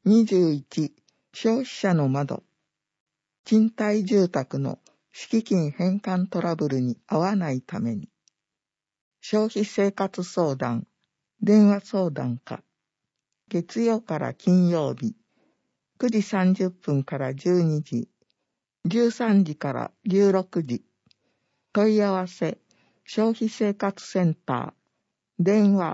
21、消費者の窓。賃貸住宅の敷金返還トラブルに遭わないために。消費生活相談、電話相談課。月曜から金曜日、9時30分から12時、13時から16時。問い合わせ、消費生活センター。電話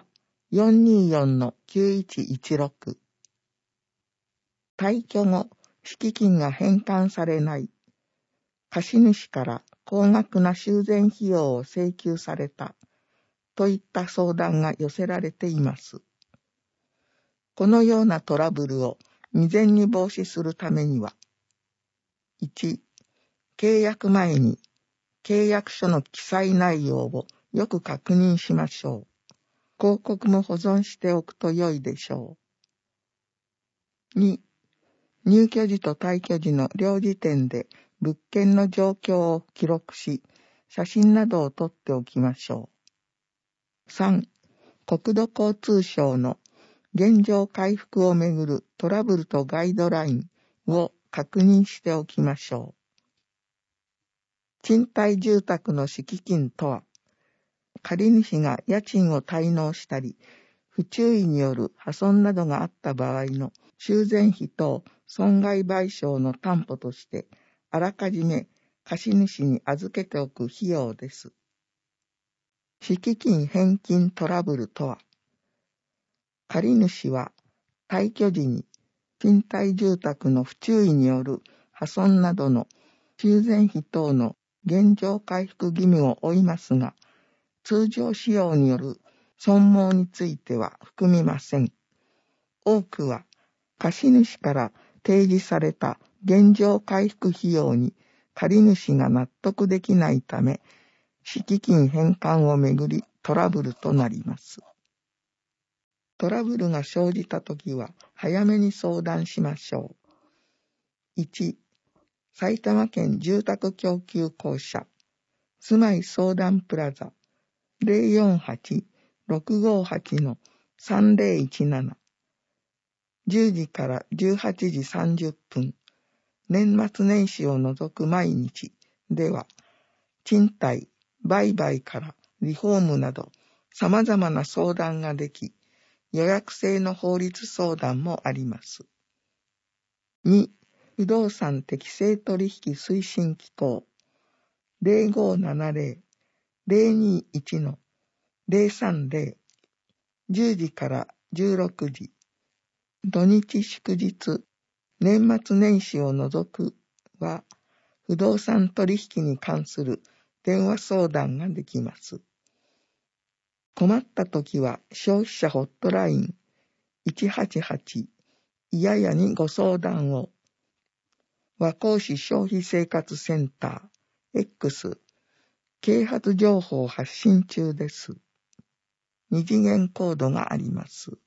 424-9116。退去後、敷金が返還されない。貸主から高額な修繕費用を請求された。といった相談が寄せられています。このようなトラブルを未然に防止するためには、1、契約前に契約書の記載内容をよく確認しましょう。広告も保存しておくと良いでしょう。2、入居時と退去時の両時点で物件の状況を記録し、写真などを撮っておきましょう。3、国土交通省の現状回復をめぐるトラブルとガイドラインを確認しておきましょう。賃貸住宅の敷金とは、借主が家賃を滞納したり、不注意による破損などがあった場合の修繕費等損害賠償の担保として、あらかじめ貸主に預けておく費用です。敷金返金トラブルとは、借主は退去時に賃貸住宅の不注意による破損などの修繕費等の現状回復義務を負いますが、通常使用による損耗については含みません。多くは貸主から提示された現状回復費用に借主が納得できないため、敷金返還をめぐりトラブルとなります。トラブルが生じたときは早めに相談しましょう。1、埼玉県住宅供給公社住まい相談プラザ 048-658-3017 10時から18時30分年末年始を除く毎日では賃貸、売買からリフォームなど様々な相談ができ予約制の法律相談もあります。2、不動産適正取引推進機構 0570-021-030 10時から16時土日祝日年末年始を除くは不動産取引に関する電話相談ができます。困ったときは消費者ホットライン188いややにご相談を。和光市消費生活センター X 啓発情報発信中です。二次元コードがあります。